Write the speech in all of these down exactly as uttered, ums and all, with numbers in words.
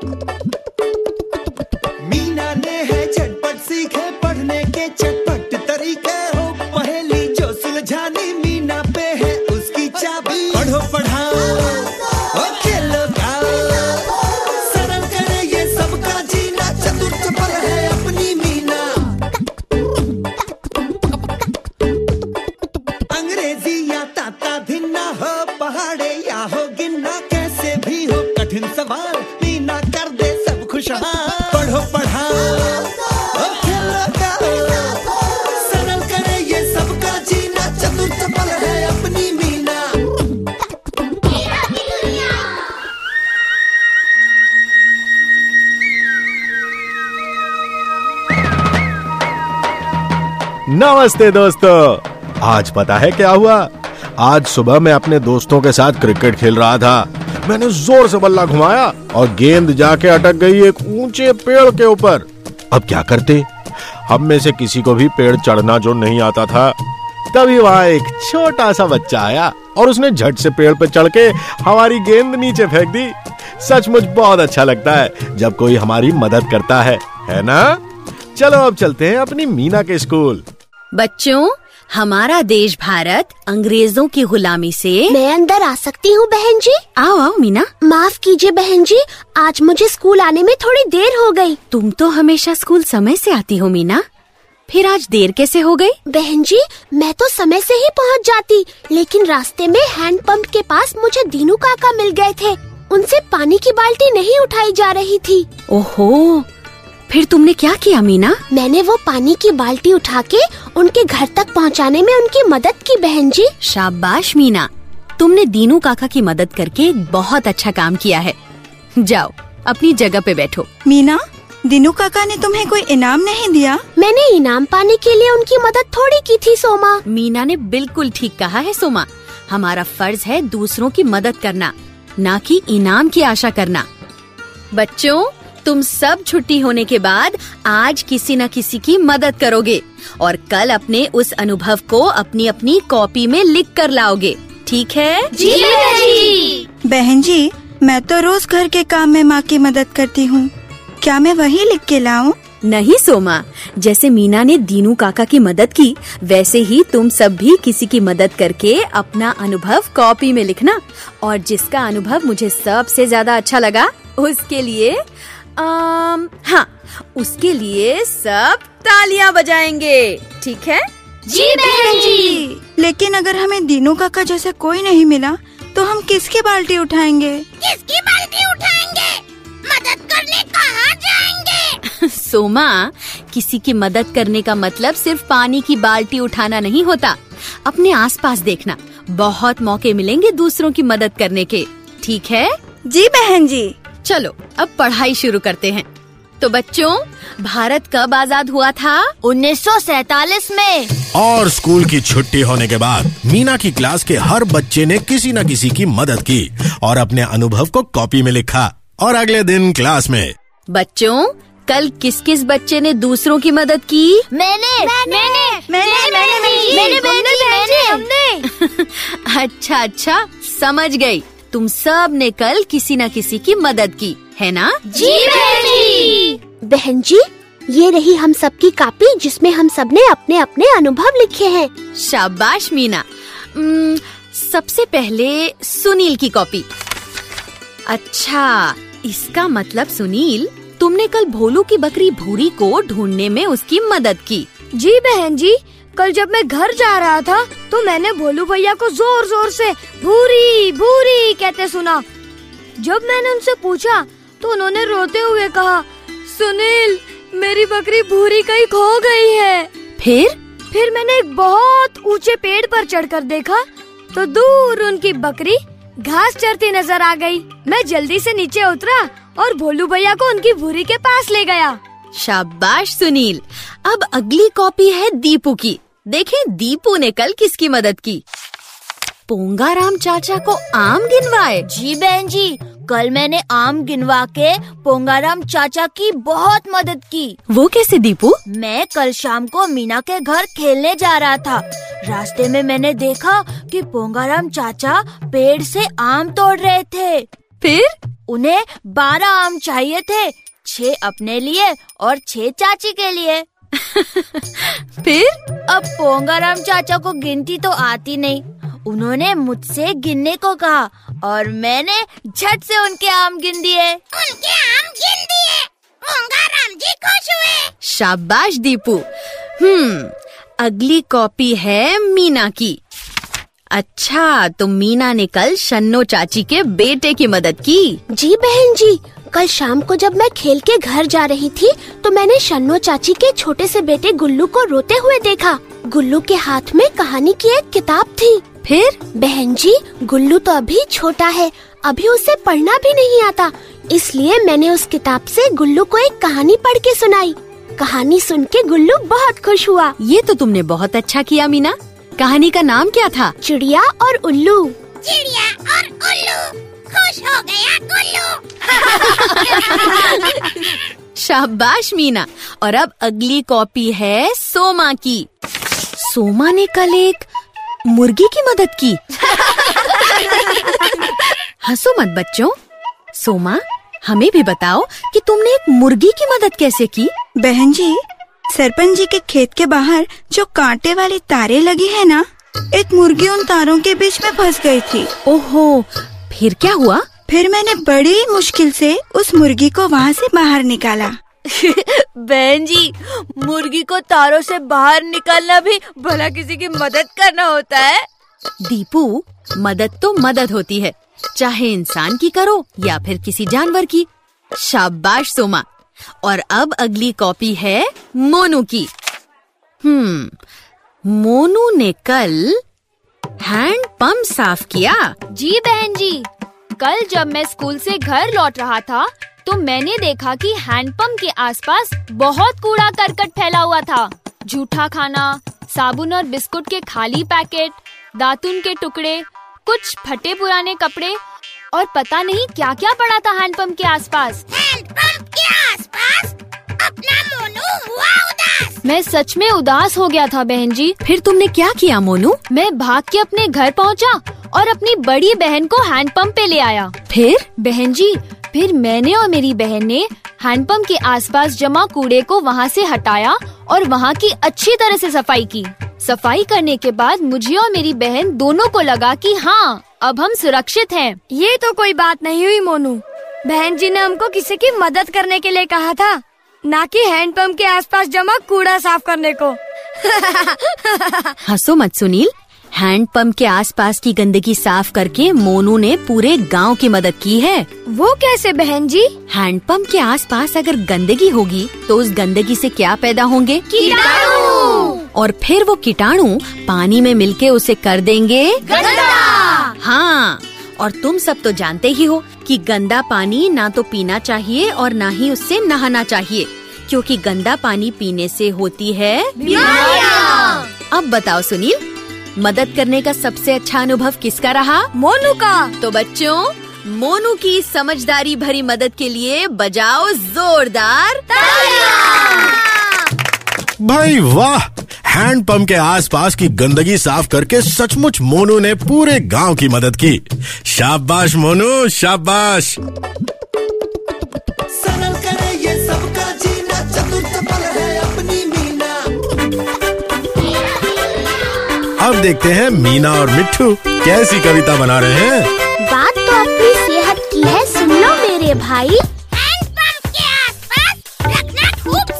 मीना ने है झटपट सीखे पढ़ने के चटपट तरीके, हो पहेली जो सुलझानी मीना पे है उसकी चाबी। पढ़ो पढ़ाओ और खेलो गाओ, सरल करे ये सबका जीना, चतुर चपल है अपनी मीना। अंग्रेजी या ताता धिन्ना, हो पहाड़े या हो गिन्ना, कैसे भी हो कठिन सवाल मीना कर दे सब खुशहाल। पढ़ो पढ़ाओ और खेलो गाओ, सरल करे ये सबका जीना, चतुर चपल है अपनी मीना। नमस्ते दोस्तों, आज पता है क्या हुआ? आज सुबह मैं अपने दोस्तों के साथ क्रिकेट खेल रहा था। मैंने जोर से बल्ला घुमाया और गेंद जाके अटक गई एक ऊंचे पेड़ के ऊपर। अब क्या करते? हम में से किसी को भी पेड़ चढ़ना जो नहीं आता था। तभी वहाँ एक छोटा सा बच्चा आया और उसने झट से पेड़ पर चढ़ के हमारी गेंद नीचे फेंक दी। सचमुच बहुत अच्छा लगता है जब कोई हमारी मदद करता है, है ना? चलो अब चलते हैं अपनी मीना के स्कूल। बच्चों, हमारा देश भारत अंग्रेजों की गुलामी से। मैं अंदर आ सकती हूँ बहन जी? आओ आओ मीना। माफ कीजिए बहन जी, आज मुझे स्कूल आने में थोड़ी देर हो गई। तुम तो हमेशा स्कूल समय से आती हो मीना, फिर आज देर कैसे हो गई? बहन जी, मैं तो समय से ही पहुँच जाती, लेकिन रास्ते में हैंडपंप के पास मुझे दीनू काका मिल गए थे। उनसे पानी की बाल्टी नहीं उठाई जा रही थी। ओहो, फिर तुमने क्या किया मीना? मैंने वो पानी की बाल्टी उठा के उनके घर तक पहुंचाने में उनकी मदद की बहन जी। शाबाश मीना, तुमने दीनू काका की मदद करके बहुत अच्छा काम किया है। जाओ अपनी जगह पे बैठो। मीना, दीनू काका ने तुम्हें कोई इनाम नहीं दिया? मैंने इनाम पाने के लिए उनकी मदद थोड़ी की थी सोमा। मीना ने बिल्कुल ठीक कहा है सोमा। हमारा फर्ज है दूसरों की मदद करना, ना कि इनाम की आशा करना। बच्चों, तुम सब छुट्टी होने के बाद आज किसी न किसी की मदद करोगे और कल अपने उस अनुभव को अपनी अपनी कॉपी में लिख कर लाओगे, ठीक है? जी बहन जी। बहन जी, मैं तो रोज घर के काम में माँ की मदद करती हूँ। क्या मैं वही लिख के लाऊं? नहीं सोमा, जैसे मीना ने दीनू काका की मदद की, वैसे ही तुम सब भी किसी की मदद करके अपना अनुभव कॉपी में लिखना। और जिसका अनुभव मुझे सबसे ज्यादा अच्छा लगा उसके लिए आम, हाँ, उसके लिए सब तालियां बजाएंगे, ठीक है? जी बहन जी। लेकिन अगर हमें दीनू काका जैसा कोई नहीं मिला तो हम किसकी बाल्टी उठाएंगे? किसकी बाल्टी उठाएंगे? मदद करने कहाँ जाएंगे? सोमा, किसी की मदद करने का मतलब सिर्फ पानी की बाल्टी उठाना नहीं होता। अपने आसपास देखना, बहुत मौके मिलेंगे दूसरों की मदद करने के, ठीक है? जी बहन जी। चलो अब पढ़ाई शुरू करते हैं। तो बच्चों, भारत कब आजाद हुआ था? उन्नीस सौ सैतालीस में। और स्कूल की छुट्टी होने के बाद मीना की क्लास के हर बच्चे ने किसी न किसी की मदद की और अपने अनुभव को कॉपी में लिखा। और अगले दिन क्लास में बच्चों, कल किस किस बच्चे ने दूसरों की मदद की? मैंने मैंने मैंने मैंने मैंने हमने। अच्छा अच्छा, समझ गई। तुम सब ने कल किसी न किसी की मदद की, है ना? जी बहन जी। बहन जी, ये रही हम सबकी कॉपी जिसमें हम सब ने अपने अपने अनुभव लिखे हैं। शाबाश मीना। उम्म, सबसे पहले सुनील की कॉपी। अच्छा, इसका मतलब सुनील, तुमने कल भोलू की बकरी भूरी को ढूंढने में उसकी मदद की। जी बहन जी, कल जब मैं घर जा रहा था तो मैंने भोलू भैया को जोर जोर से भूरी भूरी कहते सुना। जब मैंने उनसे पूछा तो उन्होंने रोते हुए कहा, सुनील, मेरी बकरी भूरी कहीं खो गई है। फिर फिर मैंने एक बहुत ऊंचे पेड़ पर चढ़कर देखा तो दूर उनकी बकरी घास चरती नजर आ गई। मैं जल्दी से नीचे उतरा और भोलू भैया को उनकी भूरी के पास ले गया। शाबाश सुनील। अब अगली कॉपी है दीपू की। देखें दीपू ने कल किसकी मदद की। पोंगाराम चाचा को आम गिनवाए। जी बहन जी, कल मैंने आम गिनवा के पोंगाराम चाचा की बहुत मदद की। वो कैसे दीपू? मैं कल शाम को मीना के घर खेलने जा रहा था। रास्ते में मैंने देखा कि पोंगाराम चाचा पेड़ से आम तोड़ रहे थे। फिर उन्हें बारह आम चाहिए थे, छह अपने लिए और छह चाची के लिए। फिर अब पोंगाराम चाचा को गिनती तो आती नहीं, उन्होंने मुझसे गिनने को कहा और मैंने झट से उनके आम गिन दिए। उनके आम गिन दिए, पोंगाराम जी खुश हुए। शाबाश दीपू। हम्म अगली कॉपी है मीना की। अच्छा, तो मीना ने कल शन्नो चाची के बेटे की मदद की। जी बहन जी, कल शाम को जब मैं खेल के घर जा रही थी तो मैंने शन्नो चाची के छोटे से बेटे गुल्लू को रोते हुए देखा। गुल्लू के हाथ में कहानी की एक किताब थी। फिर बहन जी, गुल्लू तो अभी छोटा है, अभी उसे पढ़ना भी नहीं आता, इसलिए मैंने उस किताब से गुल्लू को एक कहानी पढ़ के सुनाई। कहानी सुन के गुल्लू बहुत खुश हुआ। ये तो तुमने बहुत अच्छा किया मीना। कहानी का नाम क्या था? चिड़िया और उल्लू। चिड़िया और उल्लू, खुश हो गया गुल्लू। शाबाश मीना। और अब अगली कॉपी है सोमा की। सोमा ने कल एक मुर्गी की मदद की। हंसो मत बच्चों। सोमा, हमें भी बताओ कि तुमने एक मुर्गी की मदद कैसे की? बहन जी, सरपंच जी के खेत के बाहर जो कांटे वाली तारे लगी है ना, एक मुर्गी उन तारों के बीच में फंस गई थी। ओहो, फिर क्या हुआ? फिर मैंने बड़ी मुश्किल से उस मुर्गी को वहाँ से बाहर निकाला। बहन जी, मुर्गी को तारों से बाहर निकालना भी भला किसी की मदद करना होता है? दीपू, मदद तो मदद होती है, चाहे इंसान की करो या फिर किसी जानवर की। शाबाश सोमा। और अब अगली कॉपी है मोनू की। हम्म मोनू ने कल हैंड पंप साफ किया। जी बहन जी, कल जब मैं स्कूल से घर लौट रहा था तो मैंने देखा कि हैंडपंप के आसपास बहुत कूड़ा करकट फैला हुआ था। जूठा खाना, साबुन और बिस्कुट के खाली पैकेट, दातुन के टुकड़े, कुछ फटे पुराने कपड़े और पता नहीं क्या क्या पड़ा था हैंडपंप के आसपास। हैंडपंप के आसपास अपना मोनू हुआ उदास। मैं सच में उदास हो गया था बहन जी। फिर तुमने क्या किया मोनू? मैं भाग के अपने घर पहुंचा और अपनी बड़ी बहन को हैंडपंप पे ले आया। फिर? बहन जी, फिर मैंने और मेरी बहन ने हैंडपंप के आसपास जमा कूड़े को वहाँ से हटाया और वहाँ की अच्छी तरह से सफाई की। सफाई करने के बाद मुझे और मेरी बहन दोनों को लगा कि हाँ, अब हम सुरक्षित हैं। ये तो कोई बात नहीं हुई मोनू। बहन जी ने हमको किसी की मदद करने के लिए कहा था, ना कि हैंडपंप के आसपास जमा कूड़ा साफ करने को। हंसो मत सुनील। हैंडपंप के आसपास की गंदगी साफ करके मोनू ने पूरे गांव की मदद की है। वो कैसे बहन जी? हैंडपंप के आसपास अगर गंदगी होगी तो उस गंदगी से क्या पैदा होंगे? कीटाणु। और फिर वो कीटाणु पानी में मिलके उसे कर देंगे गंदा। हाँ, और तुम सब तो जानते ही हो कि गंदा पानी ना तो पीना चाहिए और ना ही उससे नहाना चाहिए, क्योंकि गंदा पानी पीने से होती है बीमारियां। अब बताओ सुनील, मदद करने का सबसे अच्छा अनुभव किसका रहा? मोनू का। तो बच्चों, मोनू की समझदारी भरी मदद के लिए बजाओ जोरदार तालियां। भाई वाह! हैंडपंप के आसपास की गंदगी साफ करके सचमुच मोनू ने पूरे गांव की मदद की। शाबाश मोनू, शाबाश। सरल करे ये सबका जीना, चतुर पल है अपनी मीना। अब देखते हैं मीना और मिट्ठू कैसी कविता बना रहे हैं। बात तो अपनी सेहत की है, सुन लो मेरे भाई। हैंडपंप के आसपास रखना खूब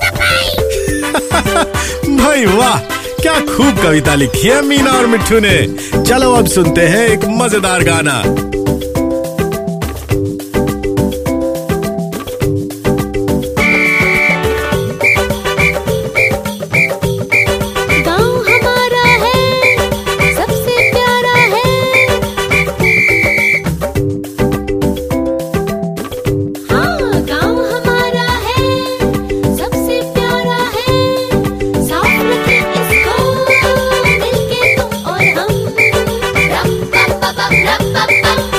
सफाई। भाई वाह, क्या खूब कविता लिखी है मीना और मिट्ठू ने। चलो अब सुनते हैं एक मजेदार गाना। गाँव हमारा है, सबसे प्यारा है। हाँ, गाँव हमारा है, सबसे प्यारा है। साफ रखें इसको, मिलके तुम और हम। रब बब बब रब बब बब।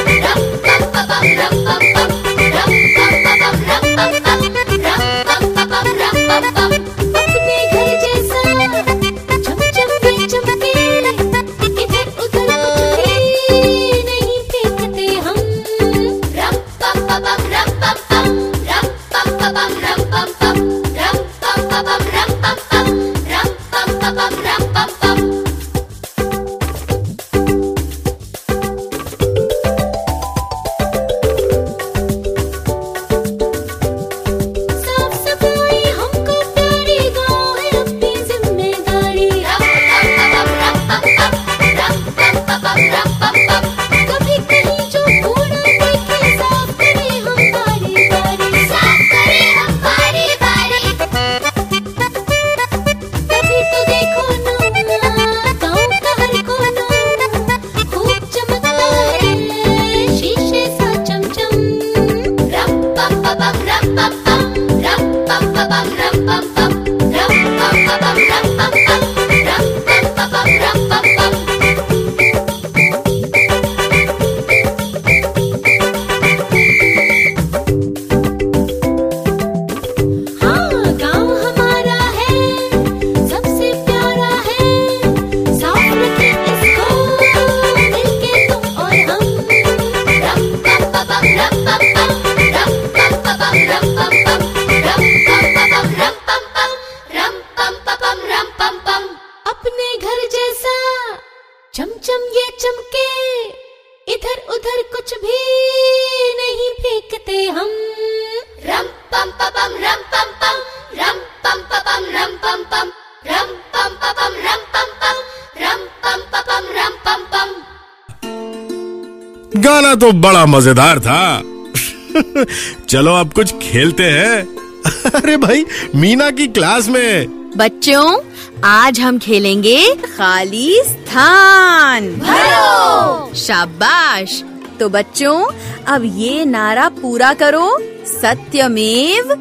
मीना तो बड़ा मजेदार था। चलो अब कुछ खेलते हैं। अरे भाई, मीना की क्लास में। बच्चों, आज हम खेलेंगे खाली स्थान भरो। शाबाश। तो बच्चों, अब ये नारा पूरा करो, सत्यमेव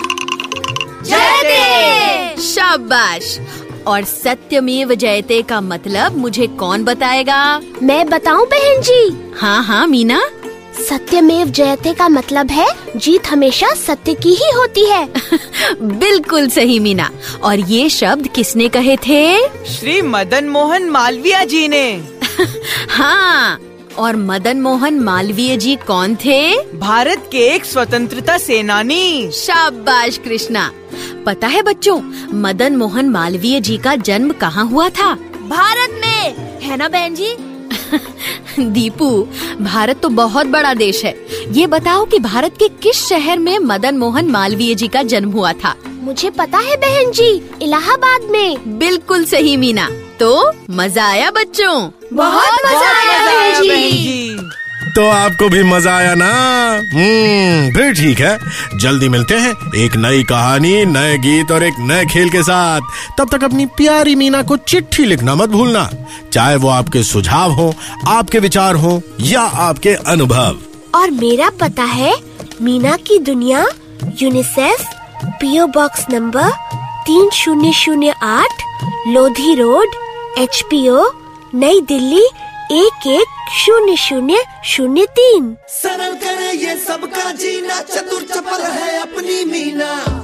जयते। शाबाश। और सत्यमेव जयते का मतलब मुझे कौन बताएगा? मैं बताऊं बहन जी? हाँ हाँ मीना। सत्यमेव जयते का मतलब है जीत हमेशा सत्य की ही होती है। बिल्कुल सही मीना। और ये शब्द किसने कहे थे? श्री मदन मोहन मालवीय जी ने। हाँ, और मदन मोहन मालवीय जी कौन थे? भारत के एक स्वतंत्रता सेनानी। शाबाश कृष्णा। पता है बच्चों, मदन मोहन मालवीय जी का जन्म कहाँ हुआ था? भारत में, है ना बहन जी? दीपू, भारत तो बहुत बड़ा देश है। ये बताओ कि भारत के किस शहर में मदन मोहन मालवीय जी का जन्म हुआ था? मुझे पता है बहन जी, इलाहाबाद में। बिल्कुल सही मीना। तो मजा आया बच्चों? बहुत मजा आया बहन जी। तो आपको भी मजा आया ना? हम्म, फिर ठीक है, जल्दी मिलते हैं एक नई कहानी, नए गीत और एक नए खेल के साथ। तब तक अपनी प्यारी मीना को चिट्ठी लिखना मत भूलना, चाहे वो आपके सुझाव हो, आपके विचार हो या आपके अनुभव। और मेरा पता है मीना की दुनिया, यूनिसेफ, पीओ बॉक्स नंबर तीन शून्य शून्य आठ, Lodhi road, H P O, नई दिल्ली एक एक शून्य शून्य शून्य तीन। सरल करे ये सबका जीना, चतुर चपल है अपनी मीना।